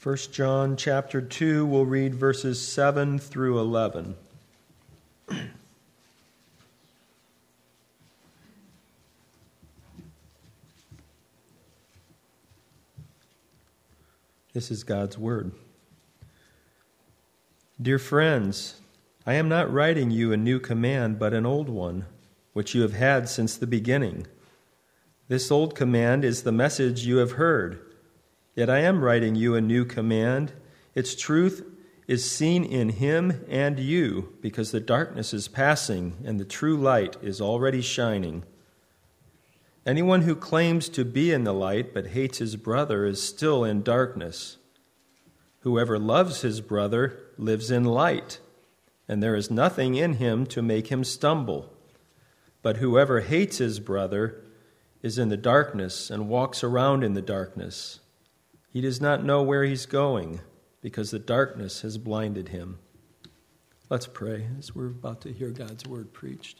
1 John chapter 2, we'll read verses 7 through 11. This is God's word. Dear friends, I am not writing you a new command, but an old one, which you have had since the beginning. This old command is the message you have heard. Yet I am writing you a new command. Its truth is seen in him and you, because the darkness is passing and the true light is already shining. Anyone who claims to be in the light but hates his brother is still in darkness. Whoever loves his brother lives in light, and there is nothing in him to make him stumble. But whoever hates his brother is in the darkness and walks around in the darkness. He does not know where he's going, because the darkness has blinded him. Let's pray as we're about to hear God's word preached.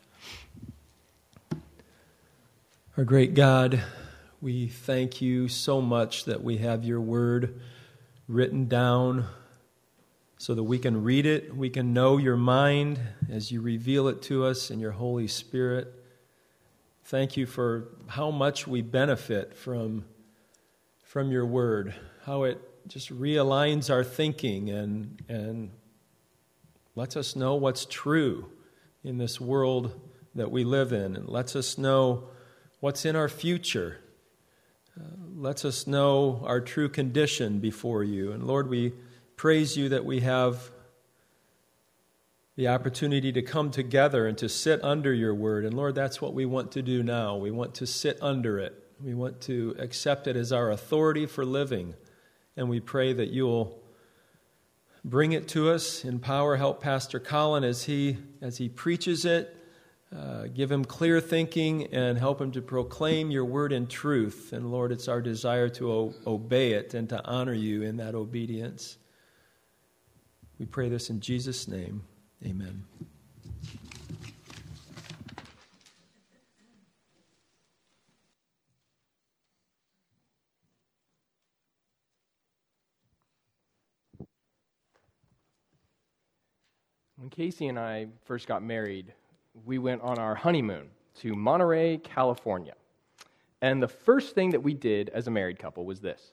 Our great God, we thank you so much that we have your word written down so that we can read it, we can know your mind as you reveal it to us in your Holy Spirit. Thank you for how much we benefit from your word, how it just realigns our thinking and lets us know what's true in this world that we live in, and lets us know what's in our future, lets us know our true condition before you. And Lord, we praise you that we have the opportunity to come together and to sit under your word. And Lord, that's what we want to do now. We want to sit under it. We want to accept it as our authority for living. And we pray that you'll bring it to us in power. Help Pastor Colin as he preaches it. Give him clear thinking and help him to proclaim your word in truth. And Lord, it's our desire to obey it and to honor you in that obedience. We pray this in Jesus' name. Amen. When Casey and I first got married, we went on our honeymoon to Monterey, California. And the first thing that we did as a married couple was this.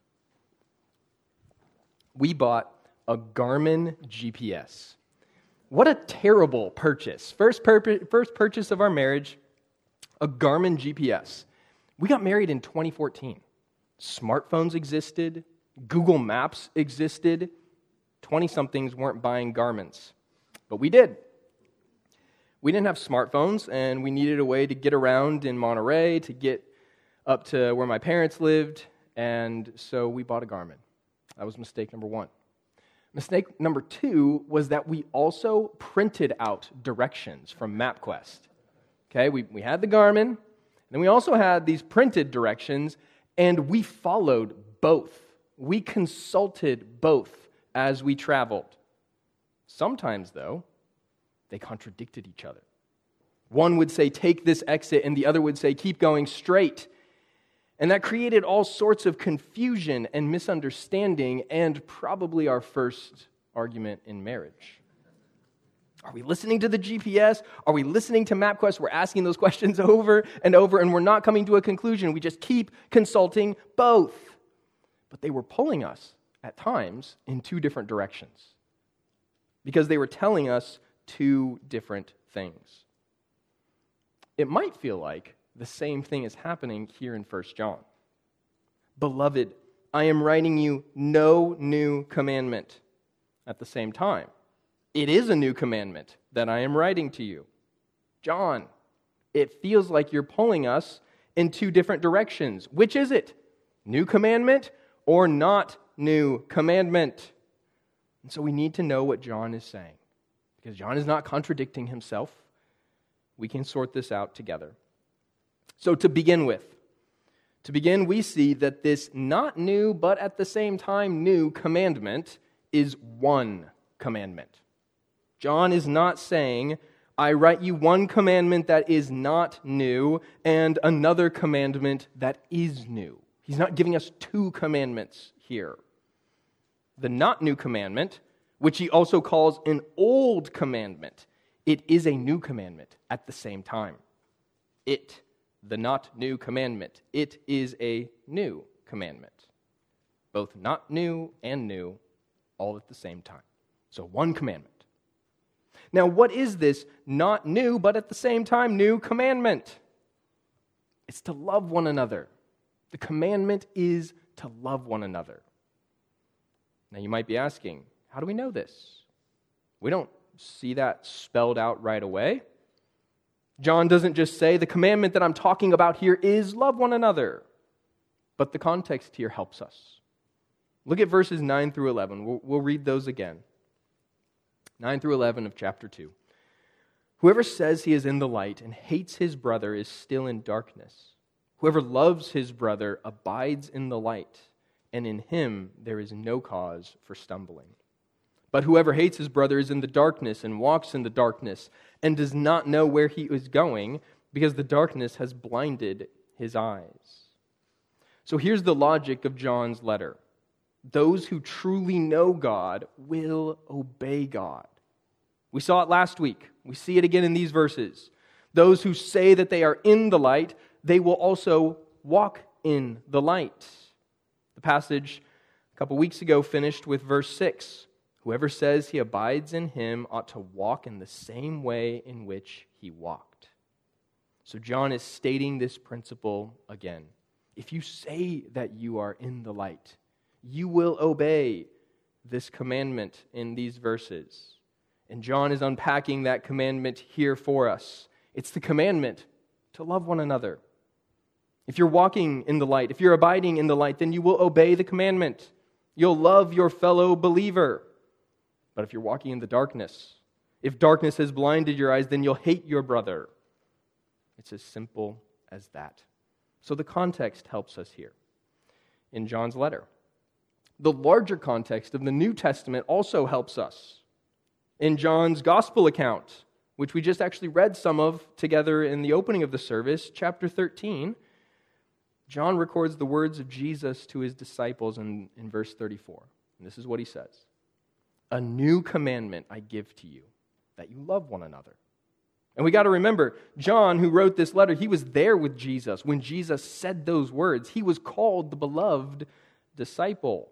We bought a Garmin GPS. What a terrible purchase. First purchase of our marriage, a Garmin GPS. We got married in 2014. Smartphones existed. Google Maps existed. 20-somethings weren't buying Garmins. But we did. We didn't have smartphones, and we needed a way to get around in Monterey, to get up to where my parents lived, and so we bought a Garmin. That was mistake number one. Mistake number two was that we also printed out directions from MapQuest. Okay, we had the Garmin, and then we also had these printed directions, and we followed both. We consulted both as we traveled. Sometimes, though, they contradicted each other. One would say, take this exit, and the other would say, keep going straight. And that created all sorts of confusion and misunderstanding, and probably our first argument in marriage. Are we listening to the GPS? Are we listening to MapQuest? We're asking those questions over, and we're not coming to a conclusion. We just keep consulting both. But they were pulling us, at times, in two different directions, because they were telling us two different things. It might feel like the same thing is happening here in 1 John. Beloved, I am writing you no new commandment. At the same time, it is a new commandment that I am writing to you. John, it feels like you're pulling us in two different directions. Which is it? New commandment or not new commandment? And so we need to know what John is saying, because John is not contradicting himself. We can sort this out together. So to begin, we see that this not new, but at the same time new commandment is one commandment. John is not saying, I write you one commandment that is not new and another commandment that is new. He's not giving us two commandments here. the not new commandment, which he also calls an old commandment. It is a new commandment at the same time. The not new commandment, it is a new commandment. Both not new and new, all at the same time. So one commandment. Now, what is this not new, but at the same time new commandment? It's to love one another. The commandment is to love one another. Now, you might be asking, how do we know this? We don't see that spelled out right away. John doesn't just say, the commandment that I'm talking about here is love one another. But the context here helps us. Look at verses 9 through 11. We'll read those again. 9 through 11 of chapter 2. Whoever says he is in the light and hates his brother is still in darkness. Whoever loves his brother abides in the light, and in him there is no cause for stumbling. But whoever hates his brother is in the darkness and walks in the darkness and does not know where he is going because the darkness has blinded his eyes. So here's the logic of John's letter. Those who truly know God will obey God. We saw it last week. We see it again in these verses. Those who say that they are in the light, they will also walk in the light. The passage a couple weeks ago finished with verse 6. Whoever says he abides in him ought to walk in the same way in which he walked. So John is stating this principle again. If you say that you are in the light, you will obey this commandment in these verses. And John is unpacking that commandment here for us. It's the commandment to love one another. If you're walking in the light, if you're abiding in the light, then you will obey the commandment. You'll love your fellow believer. But if you're walking in the darkness, if darkness has blinded your eyes, then you'll hate your brother. It's as simple as that. So the context helps us here in John's letter. The larger context of the New Testament also helps us. In John's gospel account, which we just actually read some of together in the opening of the service, chapter 13, John records the words of Jesus to his disciples in verse 34. And this is what he says. A new commandment I give to you, that you love one another. And we got to remember, John, who wrote this letter, he was there with Jesus when Jesus said those words. He was called the beloved disciple.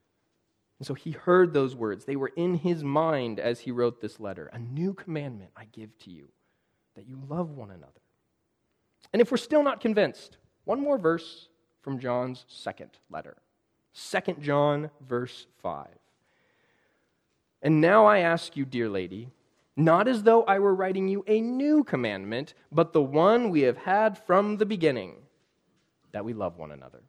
And so he heard those words. They were in his mind as he wrote this letter. A new commandment I give to you, that you love one another. And if we're still not convinced, one more verse from John's second letter. 2 John, verse 5. And now I ask you, dear lady, not as though I were writing you a new commandment, but the one we have had from the beginning, that we love one another.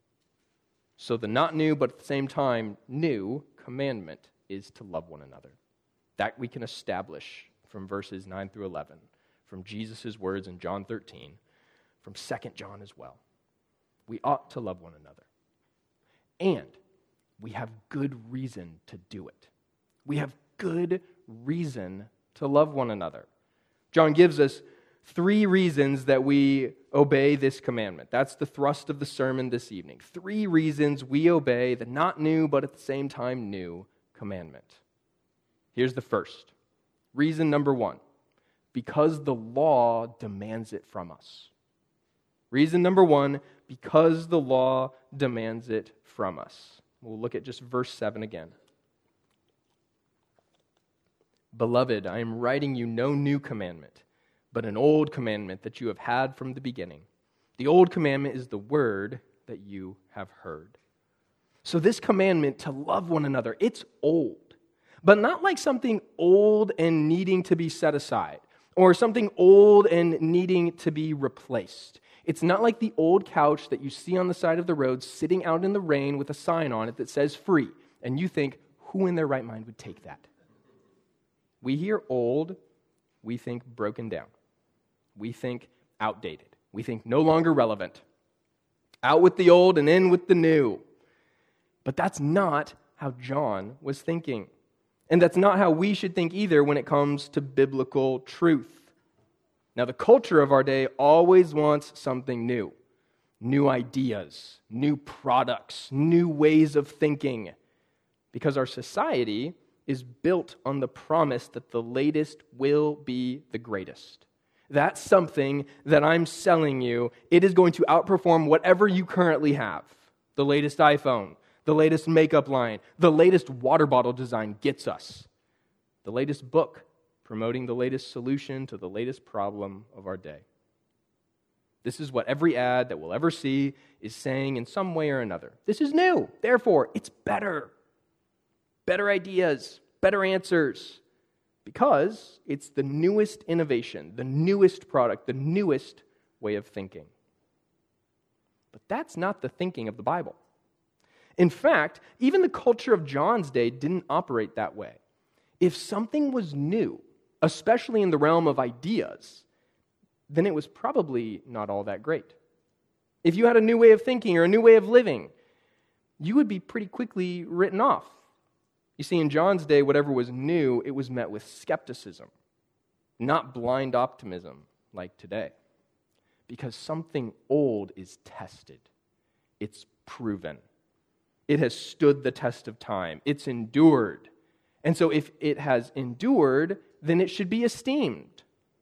So the not new, but at the same time new commandment is to love one another. That we can establish from verses 9 through 11, from Jesus' words in John 13, from 2 John as well. We ought to love one another. And we have good reason to do it. We have good reason to love one another. John gives us 3 reasons that we obey this commandment. That's the thrust of the sermon this evening. 3 reasons we obey the not new, but at the same time new commandment. Here's the first. Reason number 1, because the law demands it from us. Reason number 1, because the law demands it from us. We'll look at just verse 7 again. Beloved, I am writing you no new commandment, but an old commandment that you have had from the beginning. The old commandment is the word that you have heard. So this commandment to love one another, it's old, but not like something old and needing to be set aside, or something old and needing to be replaced. It's not like the old couch that you see on the side of the road sitting out in the rain with a sign on it that says free, and you think, who in their right mind would take that? We hear old, we think broken down. We think outdated. We think no longer relevant. Out with the old and in with the new. But that's not how John was thinking. And that's not how we should think either when it comes to biblical truth. Now, the culture of our day always wants something new. New ideas, new products, new ways of thinking. because our society is built on the promise that the latest will be the greatest. That's something that I'm selling you. It is going to outperform whatever you currently have. The latest iPhone, the latest makeup line, the latest water bottle design gets us. The latest book promoting the latest solution to the latest problem of our day. This is what every ad that we'll ever see is saying in some way or another. This is new. Therefore, it's better. Better ideas, better answers. Because it's the newest innovation, the newest product, the newest way of thinking. But that's not the thinking of the Bible. In fact, even the culture of John's day didn't operate that way. If something was new, especially in the realm of ideas, then it was probably not all that great. If you had a new way of thinking or a new way of living, you would be pretty quickly written off. You see, in John's day, whatever was new, it was met with skepticism, not blind optimism like today. Because something old is tested. It's proven. It has stood the test of time. It's endured. And so if it has endured, then it should be esteemed.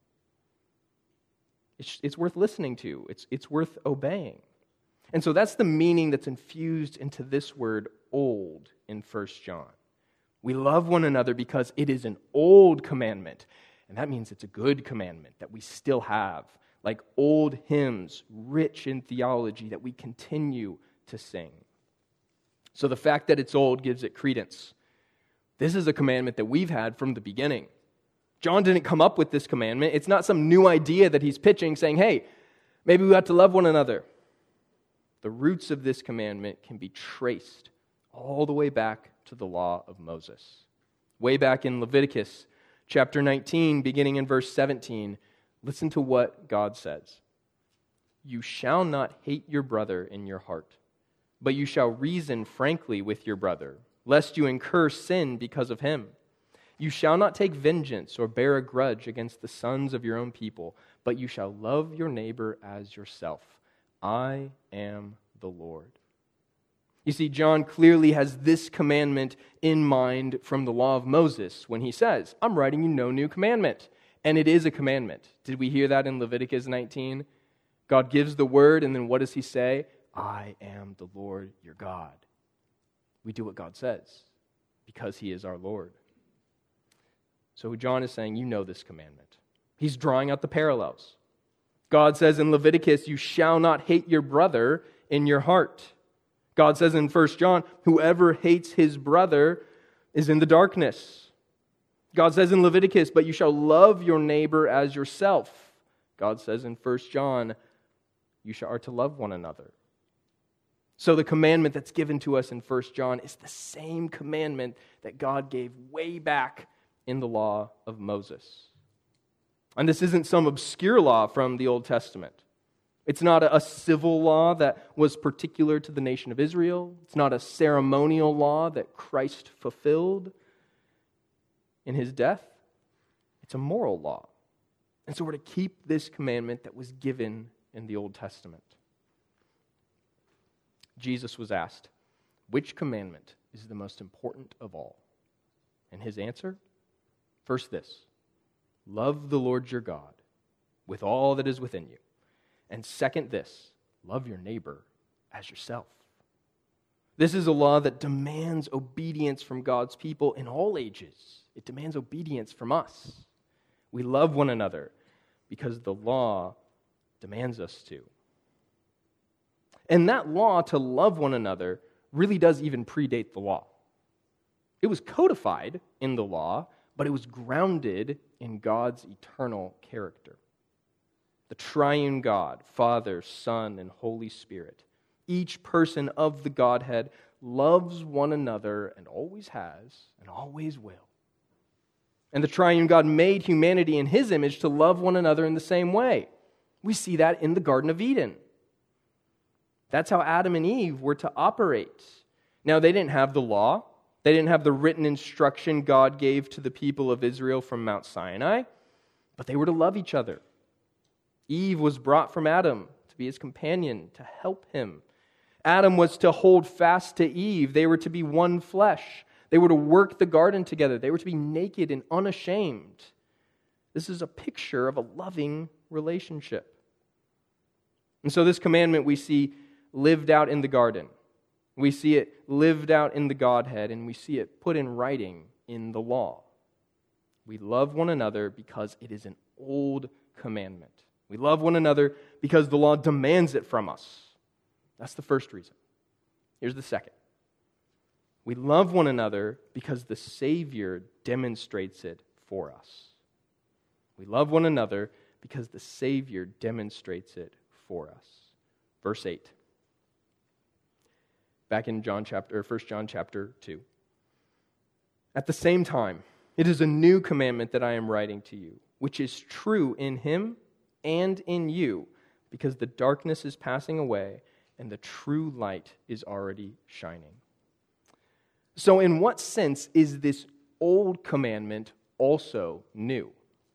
It's worth listening to. It's worth obeying. And so that's the meaning that's infused into this word, old, in 1 John. We love one another because it is an old commandment. And that means it's a good commandment that we still have, like old hymns, rich in theology that we continue to sing. So the fact that it's old gives it credence. This is a commandment that we've had from the beginning. John didn't come up with this commandment. It's not some new idea that he's pitching saying, hey, maybe we ought to love one another. The roots of this commandment can be traced all the way back to the law of Moses. Way back in Leviticus chapter 19, beginning in verse 17, listen to what God says. You shall not hate your brother in your heart, but you shall reason frankly with your brother, lest you incur sin because of him. You shall not take vengeance or bear a grudge against the sons of your own people, but you shall love your neighbor as yourself. I am the Lord. You see, John clearly has this commandment in mind from the law of Moses when he says, I'm writing you no new commandment. And it is a commandment. Did we hear that in Leviticus 19? God gives the word, and then what does he say? I am the Lord your God. We do what God says because he is our Lord. So John is saying, you know this commandment. He's drawing out the parallels. God says in Leviticus, you shall not hate your brother in your heart. God says in 1 John, whoever hates his brother is in the darkness. God says in Leviticus, but you shall love your neighbor as yourself. God says in 1 John, you are to love one another. So the commandment that's given to us in 1 John is the same commandment that God gave way back in the law of Moses. And this isn't some obscure law from the Old Testament. It's not a civil law that was particular to the nation of Israel. It's not a ceremonial law that Christ fulfilled in his death. It's a moral law. And so we're to keep this commandment that was given in the Old Testament. Jesus was asked, which commandment is the most important of all? And his answer? First this, love the Lord your God with all that is within you. And second this, love your neighbor as yourself. This is a law that demands obedience from God's people in all ages. It demands obedience from us. We love one another because the law demands us to. And that law to love one another really does even predate the law. It was codified in the law, but it was grounded in God's eternal character. The triune God, Father, Son, and Holy Spirit, each person of the Godhead loves one another and always has and always will. And the triune God made humanity in his image to love one another in the same way. We see that in the Garden of Eden. That's how Adam and Eve were to operate. Now, they didn't have the law. They didn't have the written instruction God gave to the people of Israel from Mount Sinai, but they were to love each other. Eve was brought from Adam to be his companion, to help him. Adam was to hold fast to Eve. They were to be one flesh. They were to work the garden together. They were to be naked and unashamed. This is a picture of a loving relationship. And so this commandment we see lived out in the garden. We see it lived out in the Godhead, and we see it put in writing in the law. We love one another because it is an old commandment. We love one another because the law demands it from us. That's the first reason. Here's the second. We love one another because the Savior demonstrates it for us. We love one another because the Savior demonstrates it for us. Verse 8. Back in 1 John chapter 2. At the same time, it is a new commandment that I am writing to you, which is true in him and in you, because the darkness is passing away and the true light is already shining. So in what sense is this old commandment also new?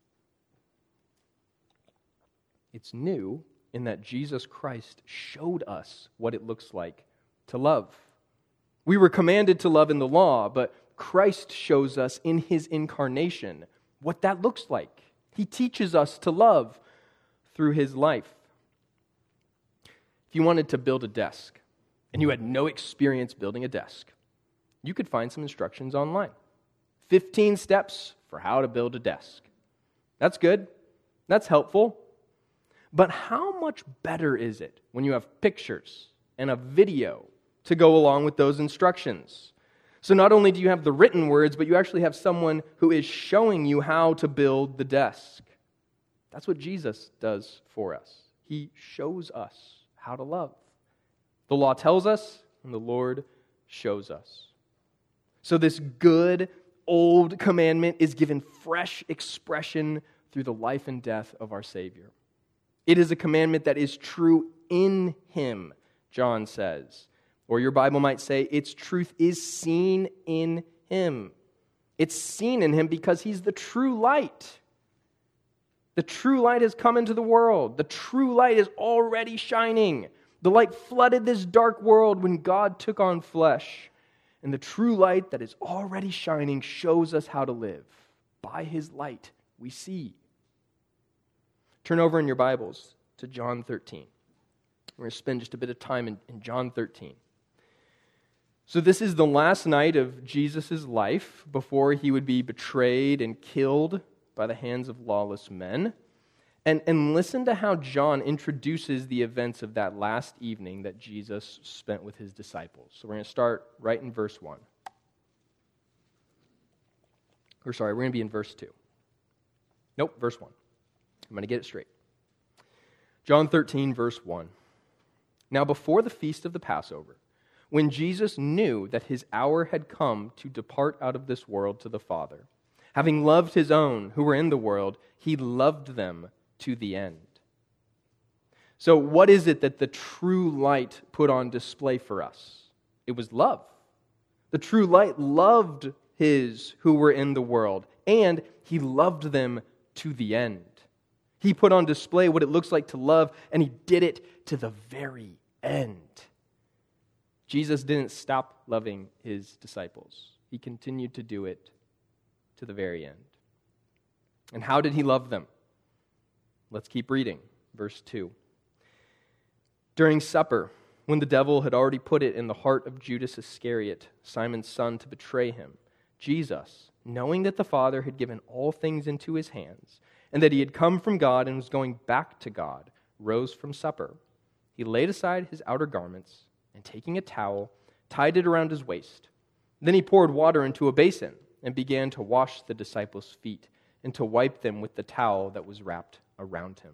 It's new in that Jesus Christ showed us what it looks like to love. We were commanded to love in the law, but Christ shows us in his incarnation what that looks like. He teaches us to love through his life. If you wanted to build a desk and you had no experience building a desk, you could find some instructions online. 15 steps for how to build a desk. That's good. That's helpful. But how much better is it when you have pictures and a video to go along with those instructions? So not only do you have the written words, but you actually have someone who is showing you how to build the desk. That's what Jesus does for us. He shows us how to love. The law tells us, and the Lord shows us. So this good old commandment is given fresh expression through the life and death of our Savior. It is a commandment that is true in him, John says. Or your Bible might say, its truth is seen in him. It's seen in him because he's the true light. The true light has come into the world. The true light is already shining. The light flooded this dark world when God took on flesh. And the true light that is already shining shows us how to live. By his light, we see. Turn over in your Bibles to John 13. We're going to spend just a bit of time in John 13. So this is the last night of Jesus' life before he would be betrayed and killed by the hands of lawless men. And listen to how John introduces the events of that last evening that Jesus spent with his disciples. So we're going to start right in verse 1. We're going to be in verse 2. Nope, verse 1. I'm going to get it straight. John 13, verse 1. Now before the feast of the Passover, when Jesus knew that his hour had come to depart out of this world to the Father, having loved his own who were in the world, he loved them to the end. So what is it that the true light put on display for us? It was love. The true light loved his who were in the world, and he loved them to the end. He put on display what it looks like to love, and he did it to the very end. Jesus didn't stop loving his disciples. He continued to do it to the very end. And how did he love them? Let's keep reading. Verse 2. During supper, when the devil had already put it in the heart of Judas Iscariot, Simon's son, to betray him, Jesus, knowing that the Father had given all things into his hands, and that he had come from God and was going back to God, rose from supper. He laid aside his outer garments, and taking a towel, tied it around his waist. Then he poured water into a basin and began to wash the disciples' feet and to wipe them with the towel that was wrapped around him.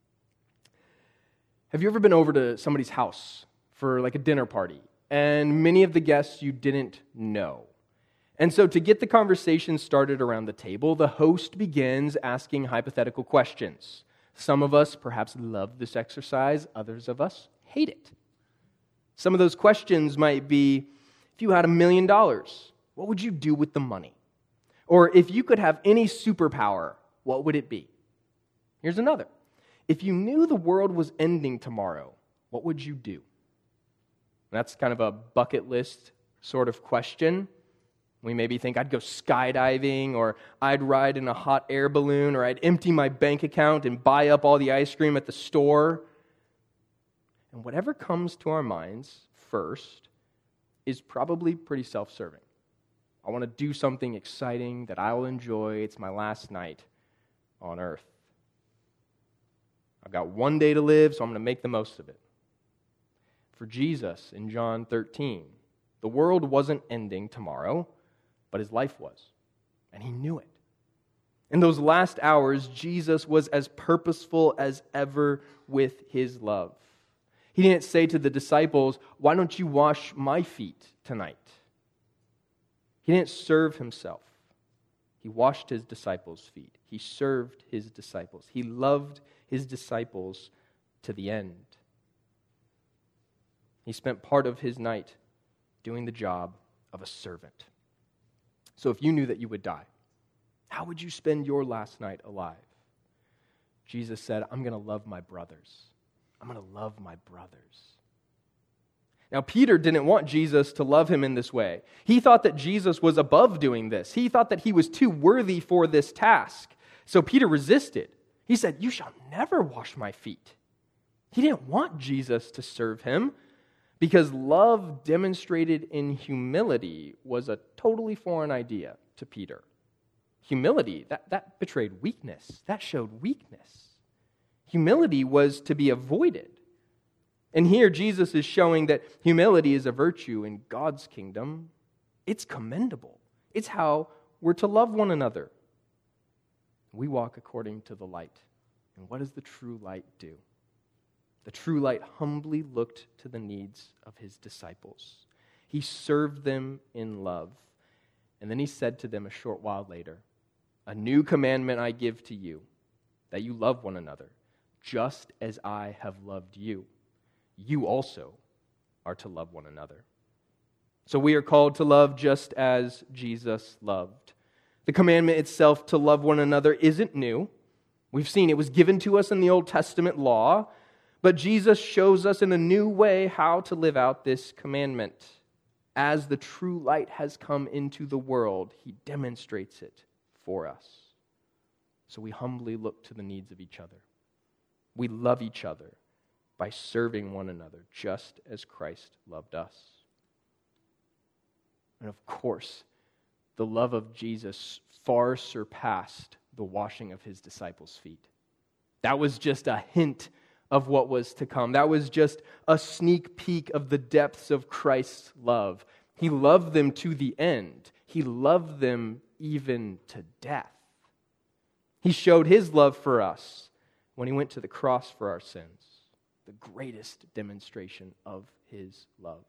Have you ever been over to somebody's house for like a dinner party, and many of the guests you didn't know? And so to get the conversation started around the table, the host begins asking hypothetical questions. Some of us perhaps love this exercise, others of us hate it. Some of those questions might be, if you had $1 million, what would you do with the money? Or if you could have any superpower, what would it be? Here's another. If you knew the world was ending tomorrow, what would you do? That's kind of a bucket list sort of question. We maybe think I'd go skydiving, or I'd ride in a hot air balloon, or I'd empty my bank account and buy up all the ice cream at the store. And whatever comes to our minds first is probably pretty self-serving. I want to do something exciting that I will enjoy. It's my last night on earth. I've got one day to live, so I'm going to make the most of it. For Jesus in John 13, the world wasn't ending tomorrow, but his life was, and he knew it. In those last hours, Jesus was as purposeful as ever with his love. He didn't say to the disciples, "Why don't you wash my feet tonight?" He didn't serve himself. He washed his disciples' feet. He served his disciples. He loved his disciples to the end. He spent part of his night doing the job of a servant. So if you knew that you would die, how would you spend your last night alive? Jesus said, "I'm going to love my brothers. I'm going to love my brothers." Now, Peter didn't want Jesus to love him in this way. He thought that Jesus was above doing this. He thought that he was too worthy for this task. So Peter resisted. He said, "You shall never wash my feet." He didn't want Jesus to serve him because love demonstrated in humility was a totally foreign idea to Peter. Humility, that betrayed weakness. That showed weakness. Humility was to be avoided. And here Jesus is showing that humility is a virtue in God's kingdom. It's commendable. It's how we're to love one another. We walk according to the light. And what does the true light do? The true light humbly looked to the needs of his disciples. He served them in love. And then he said to them a short while later, "A new commandment I give to you, that you love one another, just as I have loved you. You also are to love one another." So we are called to love just as Jesus loved. The commandment itself to love one another isn't new. We've seen it was given to us in the Old Testament law, but Jesus shows us in a new way how to live out this commandment. As the true light has come into the world, he demonstrates it for us. So we humbly look to the needs of each other. We love each other by serving one another, just as Christ loved us. And of course, the love of Jesus far surpassed the washing of his disciples' feet. That was just a hint of what was to come. That was just a sneak peek of the depths of Christ's love. He loved them to the end. He loved them even to death. He showed his love for us when he went to the cross for our sins. The greatest demonstration of his love.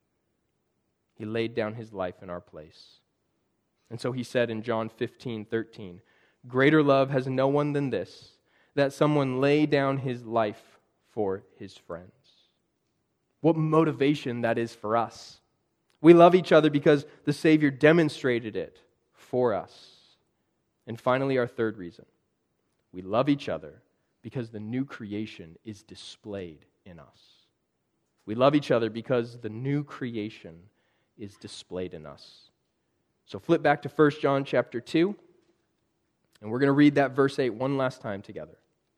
He laid down his life in our place. And so he said in John 15:13, "Greater love has no one than this, that someone lay down his life for his friends." What motivation that is for us. We love each other because the Savior demonstrated it for us. And finally, our third reason. We love each other because the new creation is displayed in us. We love each other because the new creation is displayed in us. So flip back to 1 John chapter 2, and we're going to read that verse 8 one last time together.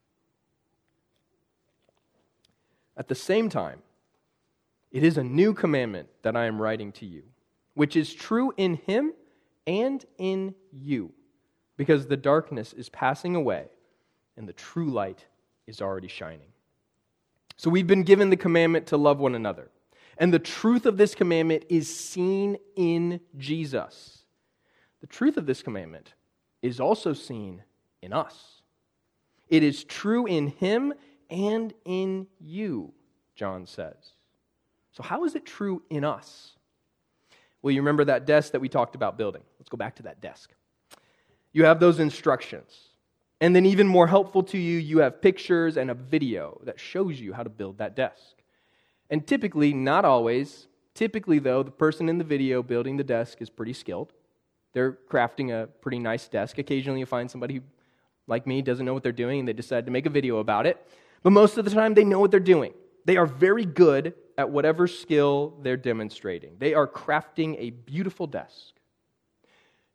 "At the same time, it is a new commandment that I am writing to you, which is true in him and in you, because the darkness is passing away, and the true light is already shining." So we've been given the commandment to love one another. And the truth of this commandment is seen in Jesus. The truth of this commandment is also seen in us. It is true in him and in you, John says. So how is it true in us? Well, you remember that desk that we talked about building. Let's go back to that desk. You have those instructions. And then even more helpful to you, you have pictures and a video that shows you how to build that desk. And typically, not always, typically though, the person in the video building the desk is pretty skilled. They're crafting a pretty nice desk. Occasionally you find somebody who, like me, doesn't know what they're doing and they decide to make a video about it. But most of the time they know what they're doing. They are very good at whatever skill they're demonstrating. They are crafting a beautiful desk.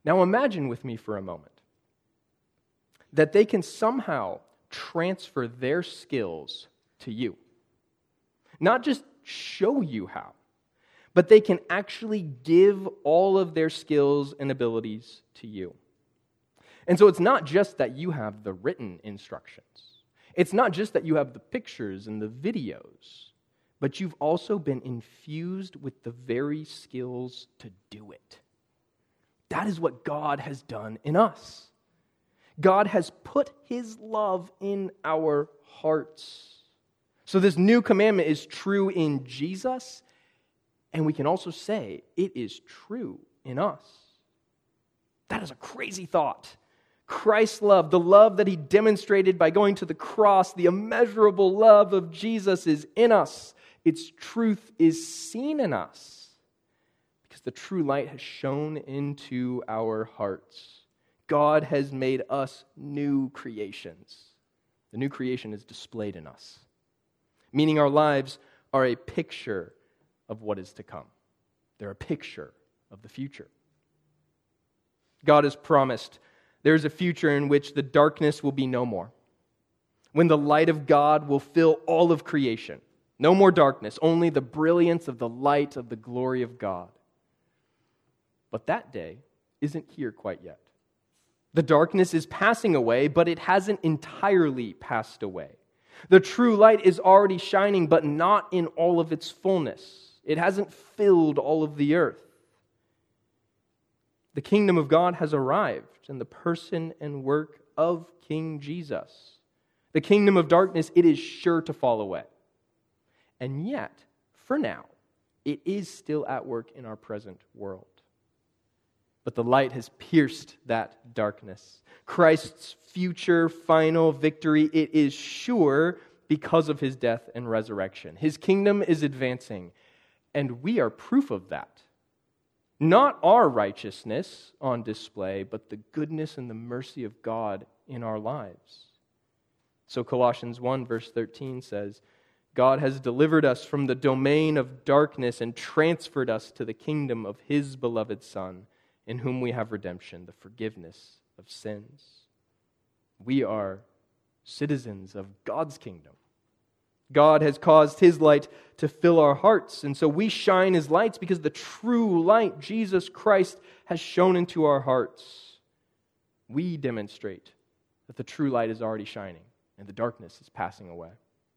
Now imagine with me for a moment that they can somehow transfer their skills to you. Not just show you how, but they can actually give all of their skills and abilities to you. And so it's not just that you have the written instructions. It's not just that you have the pictures and the videos, but you've also been infused with the very skills to do it. That is what God has done in us. God has put His love in our hearts. So this new commandment is true in Jesus, and we can also say it is true in us. That is a crazy thought. Christ's love, the love that He demonstrated by going to the cross, the immeasurable love of Jesus is in us. Its truth is seen in us because the true light has shone into our hearts. God has made us new creations. The new creation is displayed in us, meaning our lives are a picture of what is to come. They're a picture of the future. God has promised there is a future in which the darkness will be no more, when the light of God will fill all of creation. No more darkness, only the brilliance of the light of the glory of God. But that day isn't here quite yet. The darkness is passing away, but it hasn't entirely passed away. The true light is already shining, but not in all of its fullness. It hasn't filled all of the earth. The kingdom of God has arrived in the person and work of King Jesus. The kingdom of darkness, it is sure to fall away. And yet, for now, it is still at work in our present world. But the light has pierced that darkness. Christ's future final victory, it is sure because of His death and resurrection. His kingdom is advancing, and we are proof of that. Not our righteousness on display, but the goodness and the mercy of God in our lives. So Colossians 1 verse 13 says, God has delivered us from the domain of darkness and transferred us to the kingdom of His beloved Son, in whom we have redemption, the forgiveness of sins. We are citizens of God's kingdom. God has caused His light to fill our hearts, and so we shine as lights because the true light, Jesus Christ, has shone into our hearts. We demonstrate that the true light is already shining and the darkness is passing away.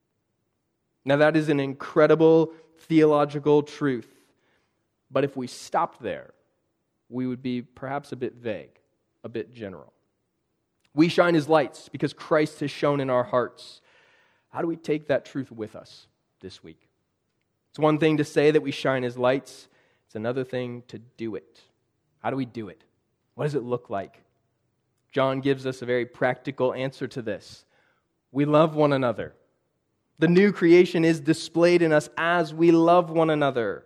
Now that is an incredible theological truth, but if we stopped there, we would be perhaps a bit vague, a bit general. We shine as lights because Christ has shone in our hearts. How do we take that truth with us this week? It's one thing to say that we shine as lights. It's another thing to do it. How do we do it? What does it look like? John gives us a very practical answer to this. We love one another. The new creation is displayed in us as we love one another.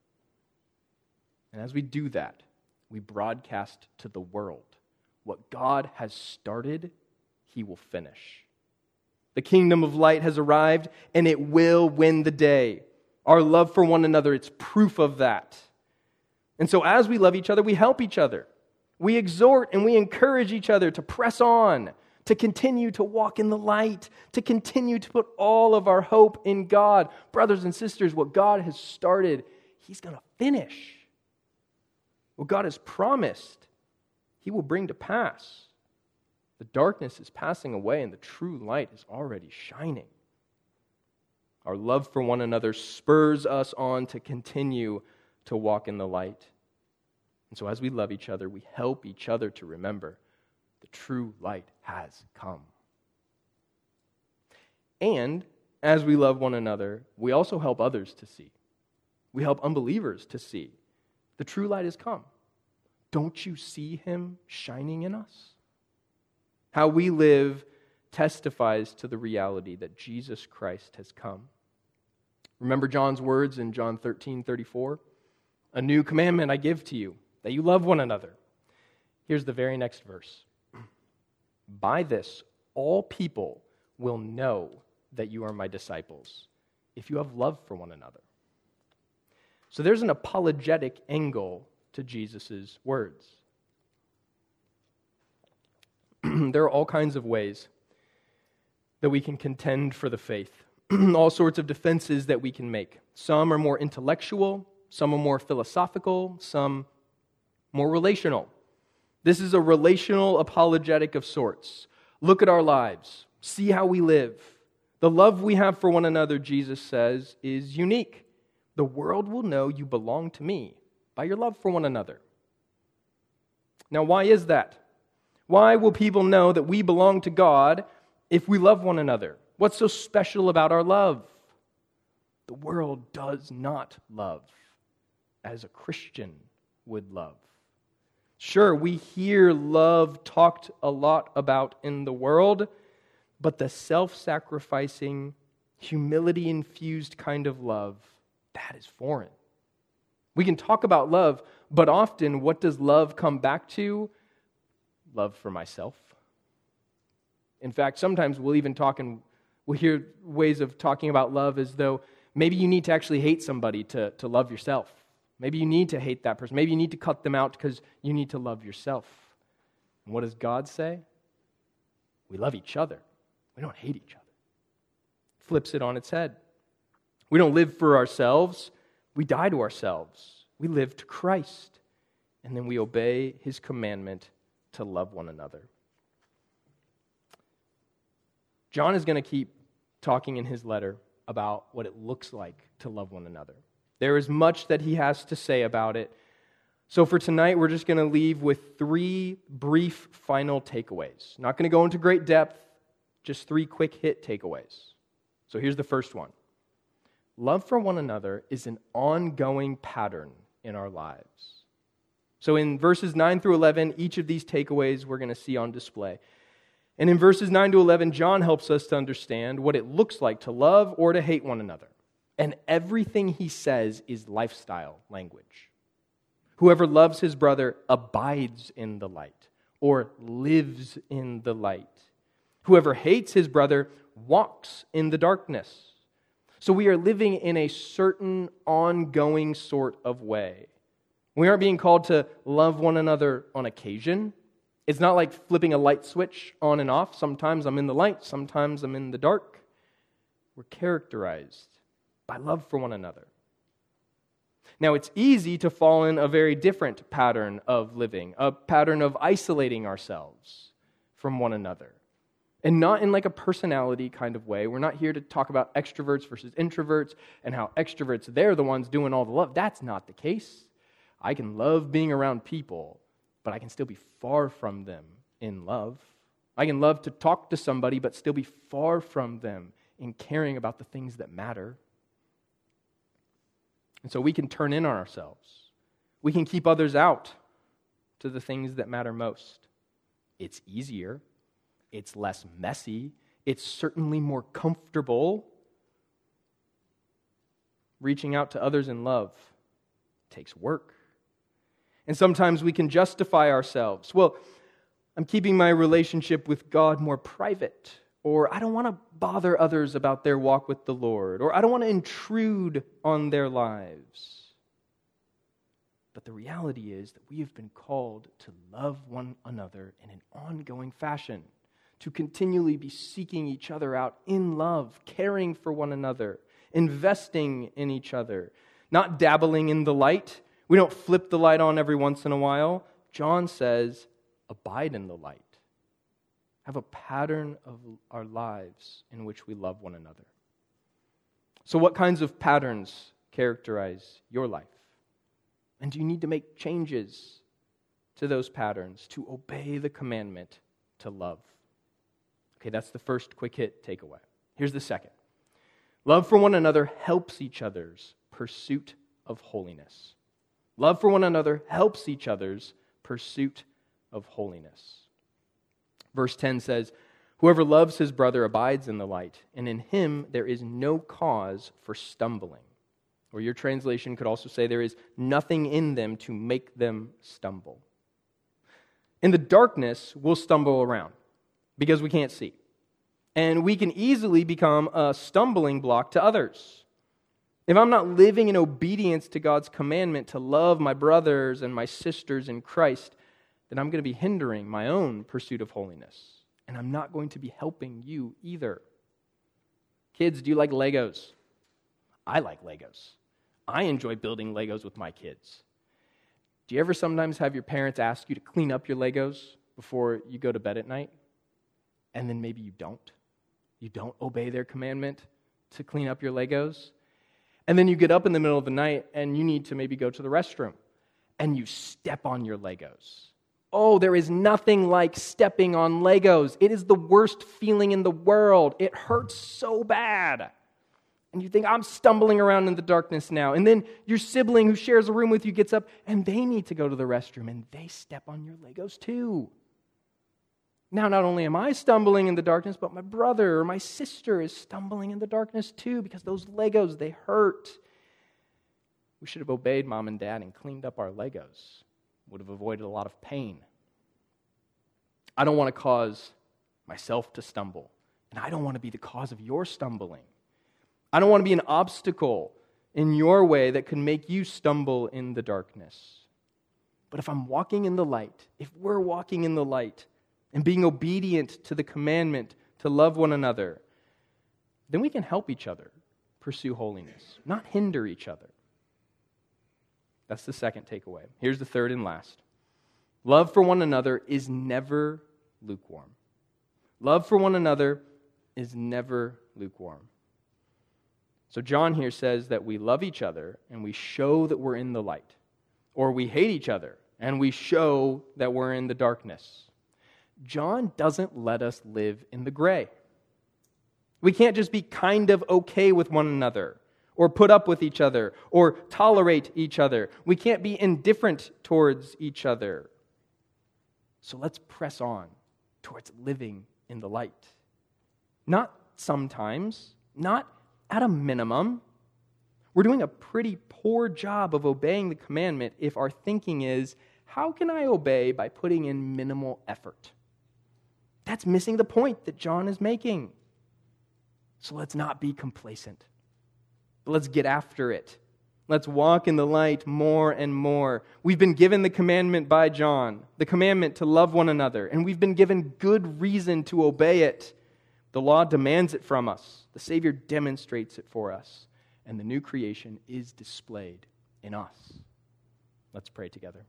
And as we do that, we broadcast to the world what God has started, He will finish. The kingdom of light has arrived, and it will win the day. Our love for one another, it's proof of that. And so as we love each other, we help each other. We exhort and we encourage each other to press on, to continue to walk in the light, to continue to put all of our hope in God. Brothers and sisters, what God has started, He's going to finish. What God has promised, He will bring to pass. The darkness is passing away and the true light is already shining. Our love for one another spurs us on to continue to walk in the light. And so as we love each other, we help each other to remember the true light has come. And as we love one another, we also help others to see. We help unbelievers to see. The true light has come. Don't you see Him shining in us? How we live testifies to the reality that Jesus Christ has come. Remember John's words in John 13:34? A new commandment I give to you, that you love one another. Here's the very next verse. By this, all people will know that you are my disciples, if you have love for one another. So there's an apologetic angle to Jesus' words. There are all kinds of ways that we can contend for the faith, all sorts of defenses that we can make. Some are more intellectual, some are more philosophical, some more relational. This is a relational apologetic of sorts. Look at our lives. See how we live. The love we have for one another, Jesus says, is unique. The world will know you belong to me by your love for one another. Now, why is that? Why will people know that we belong to God if we love one another? What's so special about our love? The world does not love as a Christian would love. Sure, we hear love talked a lot about in the world, but the self-sacrificing, humility-infused kind of love, that is foreign. We can talk about love, but often what does love come back to? Love for myself. In fact, sometimes we'll even talk and we'll hear ways of talking about love as though maybe you need to actually hate somebody to love yourself. Maybe you need to hate that person. Maybe you need to cut them out because you need to love yourself. And what does God say? We love each other. We don't hate each other. Flips it on its head. We don't live for ourselves. We die to ourselves. We live to Christ. And then we obey His commandment to love one another. John is going to keep talking in his letter about what it looks like to love one another. There is much that he has to say about it. So for tonight, we're just going to leave with 3 brief final takeaways. Not going to go into great depth, just 3 quick hit takeaways. So here's the first one. Love for one another is an ongoing pattern in our lives. So in verses 9 through 11, each of these takeaways we're going to see on display. And in verses 9 to 11, John helps us to understand what it looks like to love or to hate one another. And everything he says is lifestyle language. Whoever loves his brother abides in the light or lives in the light. Whoever hates his brother walks in the darkness. So we are living in a certain ongoing sort of way. We aren't being called to love one another on occasion. It's not like flipping a light switch on and off. Sometimes I'm in the light, sometimes I'm in the dark. We're characterized by love for one another. Now, it's easy to fall in a very different pattern of living, a pattern of isolating ourselves from one another. And not in like a personality kind of way. We're not here to talk about extroverts versus introverts and how extroverts, they're the ones doing all the love. That's not the case. I can love being around people, but I can still be far from them in love. I can love to talk to somebody, but still be far from them in caring about the things that matter. And so we can turn in on ourselves. We can keep others out to the things that matter most. It's easier. It's less messy. It's certainly more comfortable. Reaching out to others in love takes work. And sometimes we can justify ourselves. Well, I'm keeping my relationship with God more private. Or I don't want to bother others about their walk with the Lord. Or I don't want to intrude on their lives. But the reality is that we have been called to love one another in an ongoing fashion. To continually be seeking each other out in love, caring for one another, investing in each other. Not dabbling in the light. We don't flip the light on every once in a while. John says, abide in the light. Have a pattern of our lives in which we love one another. So what kinds of patterns characterize your life? And do you need to make changes to those patterns to obey the commandment to love? Okay, that's the first quick hit takeaway. Here's the second. Love for one another helps each other's pursuit of holiness. Love for one another helps each other's pursuit of holiness. Verse 10 says, whoever loves his brother abides in the light, and in him there is no cause for stumbling. Or your translation could also say there is nothing in them to make them stumble. In the darkness, we'll stumble around because we can't see. And we can easily become a stumbling block to others. If I'm not living in obedience to God's commandment to love my brothers and my sisters in Christ, then I'm going to be hindering my own pursuit of holiness. And I'm not going to be helping you either. Kids, do you like Legos? I like Legos. I enjoy building Legos with my kids. Do you ever sometimes have your parents ask you to clean up your Legos before you go to bed at night? And then maybe you don't? You don't obey their commandment to clean up your Legos? And then you get up in the middle of the night and you need to maybe go to the restroom. And you step on your Legos. Oh, there is nothing like stepping on Legos. It is the worst feeling in the world. It hurts so bad. And you think, I'm stumbling around in the darkness now. And then your sibling who shares a room with you gets up and they need to go to the restroom and they step on your Legos too. Now, not only am I stumbling in the darkness, but my brother or my sister is stumbling in the darkness too because those Legos, they hurt. We should have obeyed Mom and Dad and cleaned up our Legos. Would have avoided a lot of pain. I don't want to cause myself to stumble, and I don't want to be the cause of your stumbling. I don't want to be an obstacle in your way that could make you stumble in the darkness. But if I'm walking in the light, if we're walking in the light and being obedient to the commandment to love one another, then we can help each other pursue holiness, not hinder each other. That's the second takeaway. Here's the third and last. Love for one another is never lukewarm. Love for one another is never lukewarm. So John here says that we love each other and we show that we're in the light. Or we hate each other and we show that we're in the darkness. John doesn't let us live in the gray. We can't just be kind of okay with one another, or put up with each other, or tolerate each other. We can't be indifferent towards each other. So let's press on towards living in the light. Not sometimes, not at a minimum. We're doing a pretty poor job of obeying the commandment if our thinking is, how can I obey by putting in minimal effort? That's missing the point that John is making. So let's not be complacent. Let's get after it. Let's walk in the light more and more. We've been given the commandment by John, the commandment to love one another, and we've been given good reason to obey it. The law demands it from us. The Savior demonstrates it for us, and the new creation is displayed in us. Let's pray together.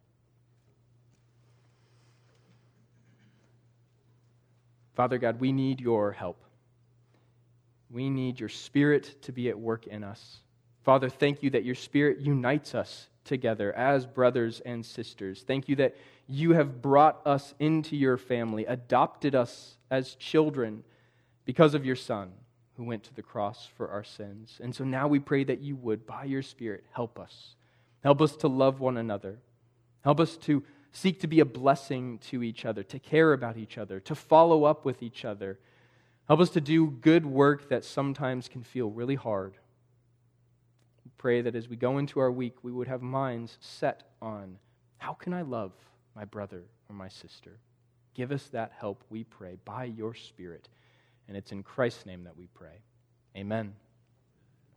Father God, we need your help. We need your Spirit to be at work in us. Father, thank you that your Spirit unites us together as brothers and sisters. Thank you that you have brought us into your family, adopted us as children because of your Son who went to the cross for our sins. And so now we pray that you would, by your Spirit, help us. Help us to love one another. Help us to seek to be a blessing to each other, to care about each other, to follow up with each other. Help us to do good work that sometimes can feel really hard. We pray that as we go into our week, we would have minds set on, how can I love my brother or my sister? Give us that help, we pray, by your Spirit. And it's in Christ's name that we pray. Amen.